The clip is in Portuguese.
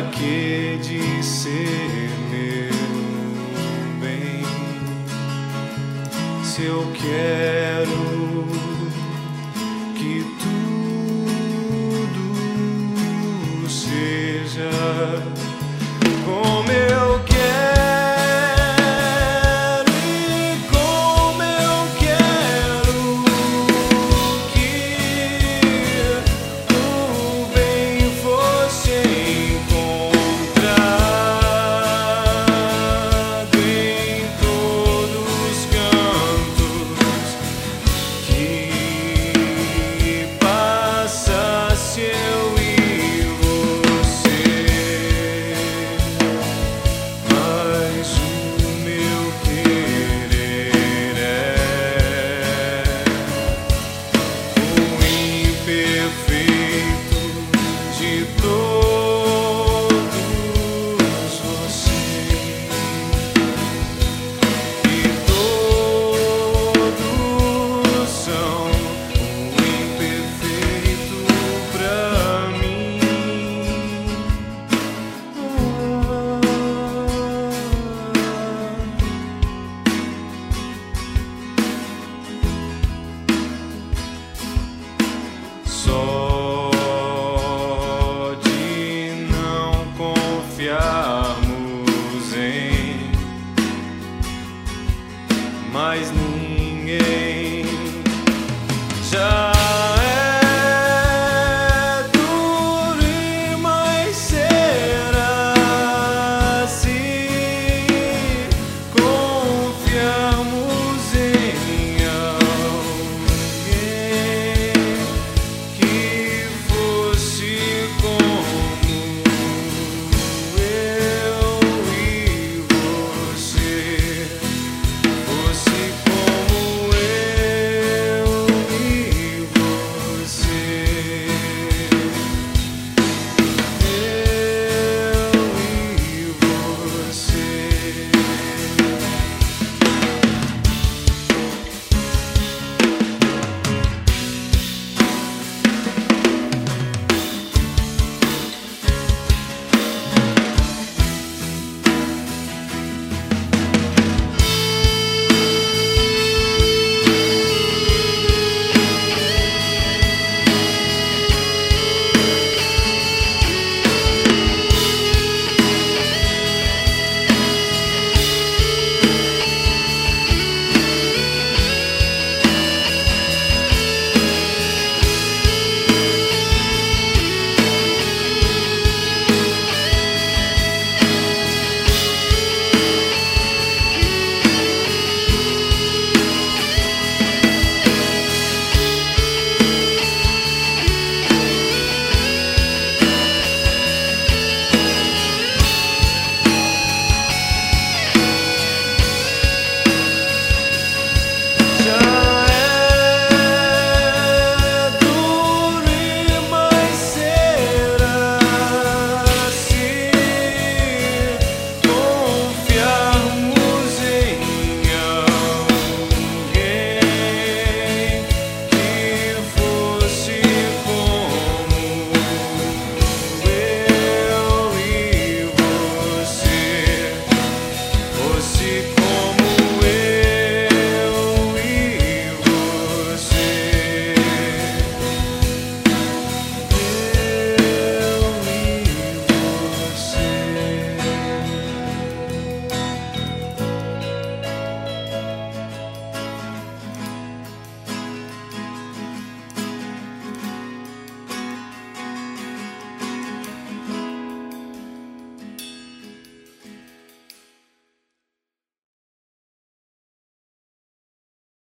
que de ser meu bem, se eu quero que tudo seja como eu quero e como eu quero que o bem fosse encontrado em todos os cantos, que passasse eu e você. Mas o meu querer é o imperfeito de todos vocês, e todos são o imperfeito pra mim. Só de não confiarmos em mais ninguém.